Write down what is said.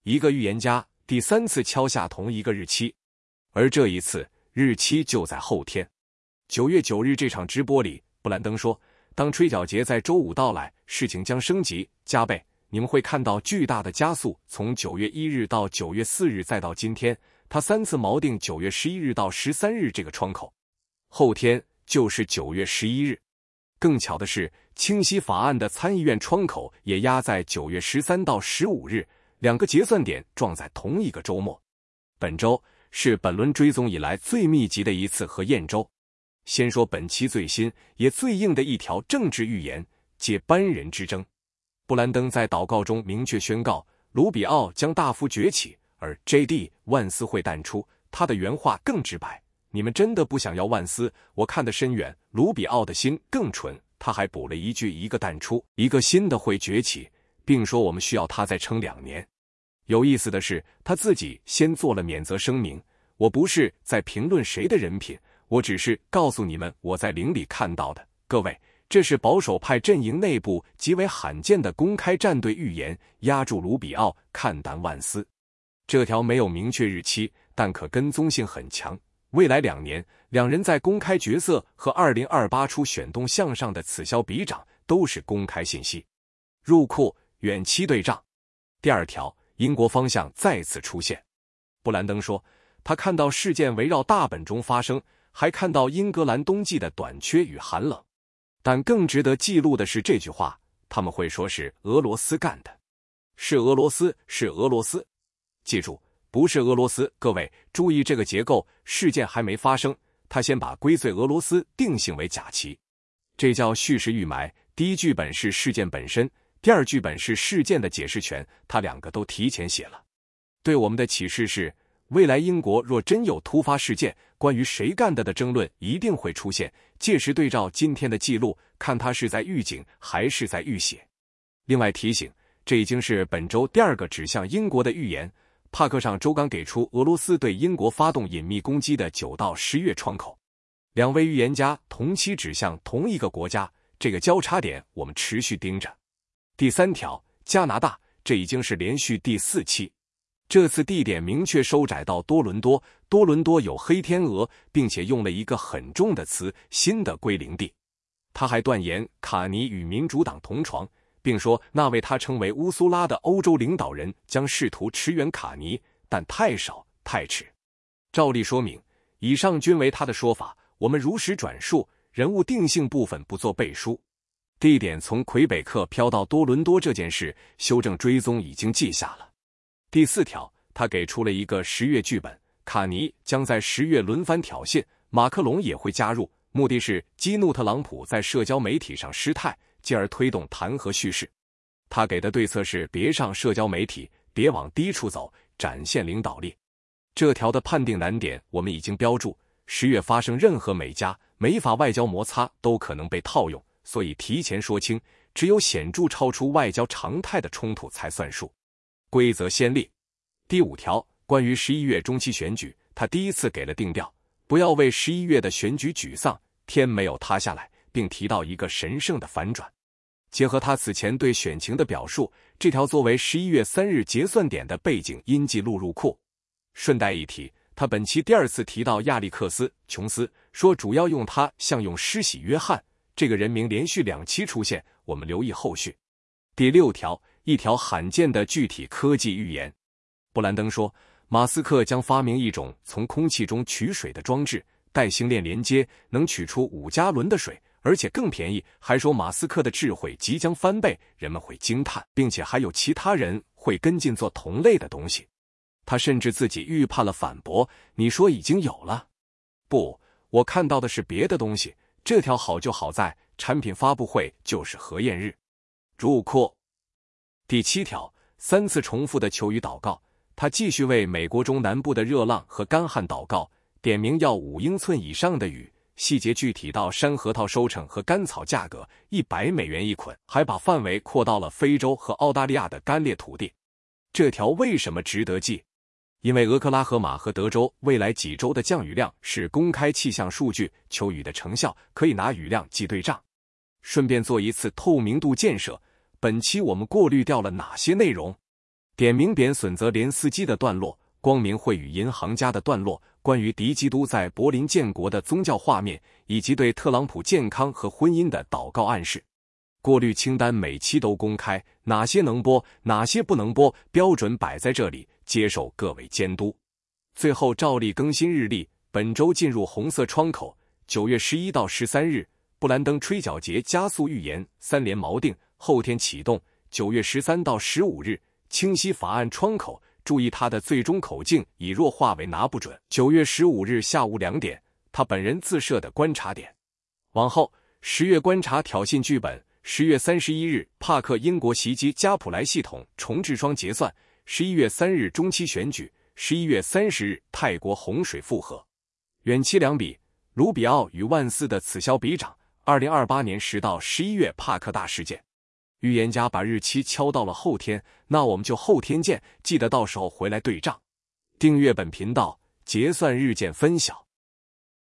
一个预言家第3次敲下同一个日期，而这一次日期就在后天。9月9日这场直播里，布兰登说，当吹角节在周五到来，事情将升级加倍，你们会看到巨大的加速，从9月1日到9月4日再到今天，他3次锚定9月11日到13日这个窗口，后天就是9月11日。更巧的是，清晰法案的参议院窗口也压在9月13到15日，2个结算点撞在同一个周末。本周是本轮追踪以来最密集的一次核验周。先说本期最新也最硬的一条政治预言，接班人之争。布兰登在祷告中明确宣告，卢比奥将大幅崛起，而 J.D. 万斯会淡出。他的原话更直白，你们真的不想要万斯，我看得深远，卢比奥的心更纯。他还补了一句，一个淡出，一个新的会崛起，并说我们需要他再撑2年。有意思的是，他自己先做了免责声明，我不是在评论谁的人品，我只是告诉你们我在灵里看到的。各位，这是保守派阵营内部极为罕见的公开站队预言，压住卢比奥，看淡万斯。这条没有明确日期，但可跟踪性很强。未来2年，两人在公开角色和2028初选动向上的此消彼长，都是公开信息。入库远期对仗。第2条，英国方向再次出现。布兰登说，他看到事件围绕大本钟发生，还看到英格兰冬季的短缺与寒冷。但更值得记录的是这句话，他们会说是俄罗斯干的。是俄罗斯，是俄罗斯。记住，不是俄罗斯。各位注意这个结构，事件还没发生，他先把归罪俄罗斯定性为假旗，这叫叙事预埋。第一剧本是事件本身，第2剧本是事件的解释权，他2个都提前写了。对我们的启示是，未来英国若真有突发事件，关于谁干的争论一定会出现，届时对照今天的记录，看他是在预警还是在预写。另外提醒，这已经是本周第2个指向英国的预言。帕克上周刚给出俄罗斯对英国发动隐秘攻击的9到10月窗口，2位预言家同期指向同一个国家，这个交叉点我们持续盯着。第3条，加拿大，这已经是连续第4期，这次地点明确收窄到多伦多，多伦多有黑天鹅，并且用了一个很重的词，新的归零地。他还断言卡尼与民主党同床，并说那位他称为乌苏拉的欧洲领导人将试图驰援卡尼，但太少太迟。照例说明，以上均为他的说法，我们如实转述，人物定性部分不做背书。地点从魁北克飘到多伦多这件事，修正追踪已经记下了。第4条，他给出了一个10月剧本，卡尼将在10月轮番挑衅，马克龙也会加入，目的是激怒特朗普在社交媒体上失态，进而推动弹劾叙事。他给的对策是别上社交媒体，别往低处走，展现领导力。这条的判定难点我们已经标注，10月发生任何美加美法外交摩擦都可能被套用，所以提前说清，只有显著超出外交常态的冲突才算数。规则先例。第5条，关于11月中期选举，他第一次给了定调，不要为11月的选举沮丧，天没有塌下来，并提到一个神圣的反转。结合他此前对选情的表述，这条作为11月3日结算点的背景音记录入库。顺带一提，他本期第2次提到亚历克斯·琼斯，说主要用他像用施洗约翰，这个人名连续2期出现，我们留意后续。第6条，一条罕见的具体科技预言。布兰登说，马斯克将发明一种从空气中取水的装置，带星链连接，能取出5加仑的水，而且更便宜，还说马斯克的智慧即将翻倍，人们会惊叹，并且还有其他人会跟进做同类的东西。他甚至自己预判了反驳，你说已经有了？不，我看到的是别的东西。这条好就好在产品发布会就是核验日。入库。第7条，3次重复的求雨祷告，他继续为美国中南部的热浪和干旱祷告，点名要5英寸以上的雨，细节具体到山核桃收成和甘草价格，$100一捆，还把范围扩到了非洲和澳大利亚的干裂土地。这条为什么值得记？因为俄克拉荷马和德州未来几周的降雨量是公开气象数据，求雨的成效可以拿雨量记对账。顺便做一次透明度建设，本期我们过滤掉了哪些内容？ 点名贬损泽连斯基的段落，光明会与银行家的段落，关于敌基督在柏林建国的宗教画面，以及对特朗普健康和婚姻的祷告暗示。过滤清单每期都公开，哪些能播，哪些不能播，标准摆在这里，接受各位监督。最后照例更新日历，本周进入红色窗口，9月11到13日，布兰登吹角节加速预言，3连锚定，后天启动，9月13到15日，清晰法案窗口，注意他的最终口径已弱化为拿不准，9月15日下午2点，他本人自设的观察点。往后10月观察挑衅剧本，10月31日帕克英国袭击加普莱系统重置双结算，11月3日中期选举，11月30日泰国洪水复合。远期2笔，卢比奥与万斯的此消彼长，2028年10到11月帕克大事件。预言家把日期敲到了后天，那我们就后天见，记得到时候回来对账。订阅本频道，结算日见分晓。